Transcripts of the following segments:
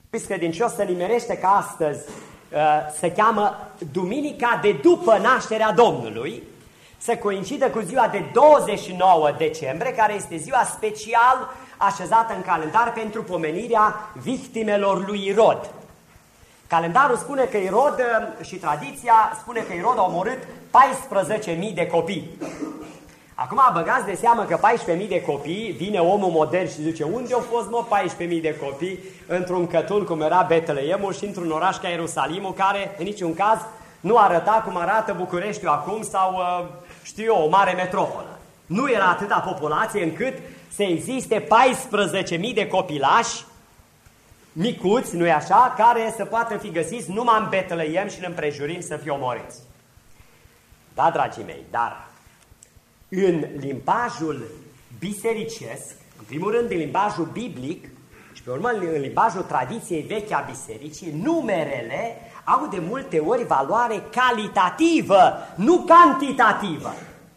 Credincios se nimerește că astăzi se cheamă Duminica de după nașterea Domnului, să coincidă cu ziua de 29 decembrie, care este ziua special așezată în calendar pentru pomenirea victimelor lui Irod. Calendarul spune că Irod, și tradiția spune că Irod a omorât 14.000 de copii. Acum băgați de seamă că 14.000 de copii, vine omul modern și zice, unde au fost 14.000 de copii într-un cătun cum era Betleemul și într-un oraș ca Ierusalimul, care în niciun caz nu arăta cum arată Bucureștiul acum sau, știu eu, o mare metropolă. Nu era atâta populație încât să existe 14.000 de copilași micuți, nu-i așa, care să poată fi găsiți numai în Betleem și în împrejurim să fie omorâți. Da, dragii mei, dar în limbajul bisericesc, în primul rând în limbajul biblic și pe urmă în limbajul tradiției vechi a bisericii, numerele au de multe ori valoare calitativă, nu cantitativă.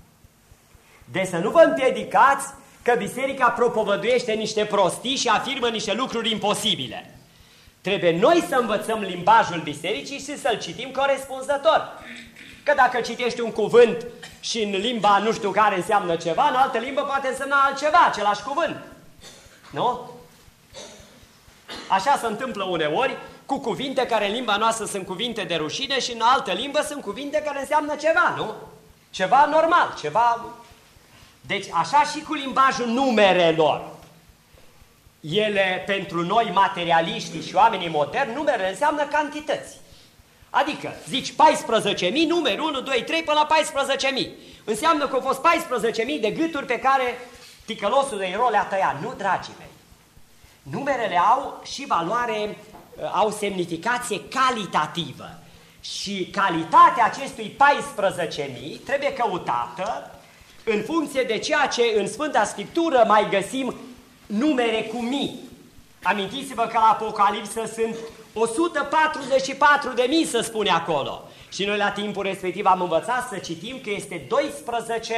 Deci să nu vă împiedicați că biserica propovăduiește niște prostii și afirmă niște lucruri imposibile. Trebuie noi să învățăm limbajul bisericii și să-l citim corespunzător. Că dacă citești un cuvânt și în limba nu știu care înseamnă ceva, în altă limbă poate însemna altceva, același cuvânt. Nu? Așa se întâmplă uneori cu cuvinte care în limba noastră sunt cuvinte de rușine și în altă limbă sunt cuvinte care înseamnă ceva, nu? Ceva normal, ceva... Deci așa și cu limbajul numerelor. Ele, pentru noi materialiștii și oamenii moderni, numerele înseamnă cantități. Adică, zici 14.000, numeri 1, 2, 3 până la 14.000. Înseamnă că au fost 14.000 de gâturi pe care ticălosul de Irod le-a tăiat. Nu, dragii mei. Numerele au și valoare, au semnificație calitativă. Și calitatea acestui 14.000 trebuie căutată în funcție de ceea ce în Sfânta Scriptură mai găsim numere cu mii. Amintiți-vă că la Apocalipsă sunt 144.000, se spune acolo. Și noi la timpul respectiv am învățat să citim că este 12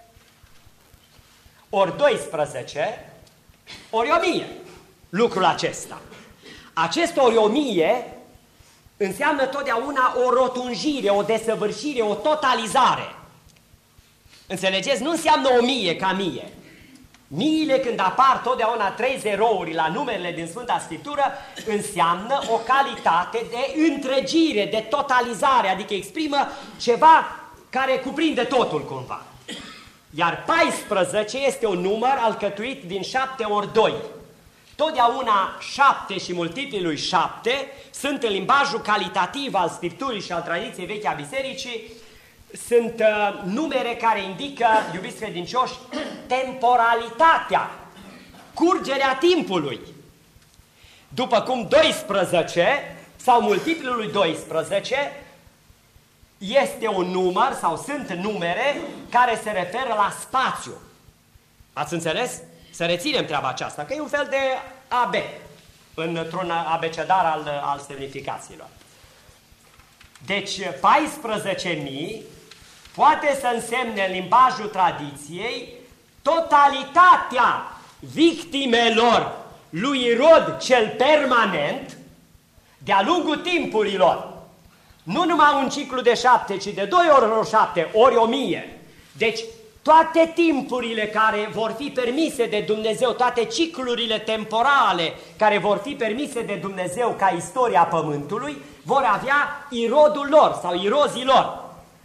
ori 12 ori 1000 lucrul acesta. Acest ori 1000 înseamnă totdeauna o rotunjire, o desăvârșire, o totalizare. Înțelegeți? Nu înseamnă 1000 ca 1000. Miile, când apar totdeauna 3 zerouri la numerele din Sfânta Scriptură, înseamnă o calitate de întregire, de totalizare, adică exprimă ceva care cuprinde totul cumva. Iar 14 este un număr alcătuit din 7 ori 2. Totdeauna 7 și multiplii lui 7 sunt în limbajul calitativ al Scripturii și al tradiției vechi a bisericii, sunt numere care indică, iubiți credincioși, temporalitatea, curgerea timpului. După cum 12 sau multiplul lui 12 este un număr sau sunt numere care se referă la spațiu. Ați înțeles? Să reținem treaba aceasta, că e un fel de AB într-un abecedar al semnificațiilor. Deci 14.000 poate să însemne în limbajul tradiției totalitatea victimelor lui Irod cel permanent de-a lungul timpurilor. Nu numai un ciclu de 7, ci de 2 ori 7 ori 1000. Deci toate timpurile care vor fi permise de Dumnezeu, toate ciclurile temporale care vor fi permise de Dumnezeu ca istoria Pământului, vor avea Irodul lor sau Irozii lor.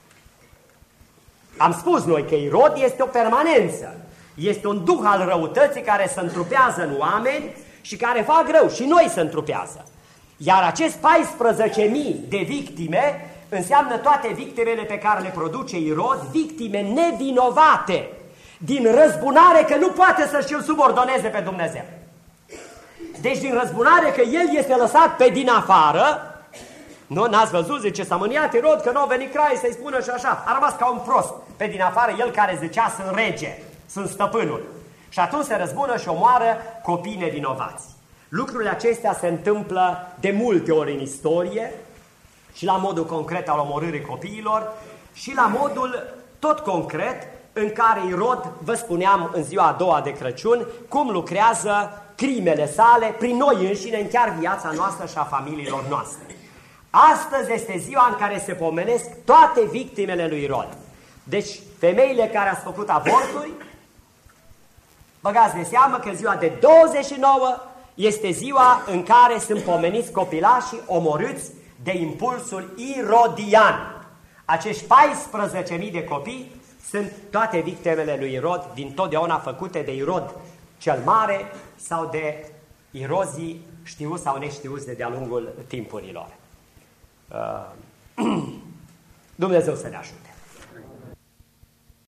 Am spus noi că Irod este o permanență, este un duh al răutății care se întrupează în oameni și care fac rău și noi se întrupează. Iar acest 14.000 de victime înseamnă toate victimele pe care le produce Irod, victime nevinovate, din răzbunare că nu poate să-și îl subordoneze pe Dumnezeu. Deci din răzbunare că el este lăsat pe din afară. Nu, n-ați văzut, zice, s-a mâniat Irod că nu a venit Crai să-i spună și așa. A rămas ca un prost pe din afară, el care zicea sunt rege, sunt stăpânul. Și atunci se răzbună și omoară copii nevinovați. Lucrurile acestea se întâmplă de multe ori în istorie, și la modul concret al omorârii copiilor, și la modul tot concret în care Irod, vă spuneam în ziua a doua de Crăciun, cum lucrează crimele sale prin noi înșine în chiar viața noastră și a familiilor noastre. Astăzi este ziua în care se pomenesc toate victimele lui Irod. Deci, femeile care ați făcut avorturi, băgați de seamă că ziua de 29 este ziua în care sunt pomeniți copilașii omorâți de impulsul irodian. Acești 14.000 de copii sunt toate victimele lui Irod, din totdeauna făcute de Irod cel Mare sau de irozii știuți sau neștiuți de-a lungul timpurilor. Dumnezeu să ne ajute!